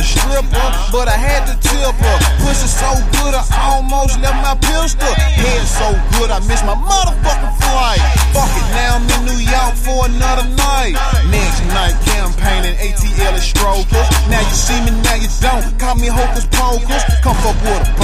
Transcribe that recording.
stripper, but I had to tip her. Pussy so good, I almost left my pistol. Head so good, I missed my motherfucking flight. Fuck it, now I'm in New York for another night. Next night, campaigning, ATL is strokers. Now you see me, now you don't. Call me hocus pocus. Come fuck with 'em.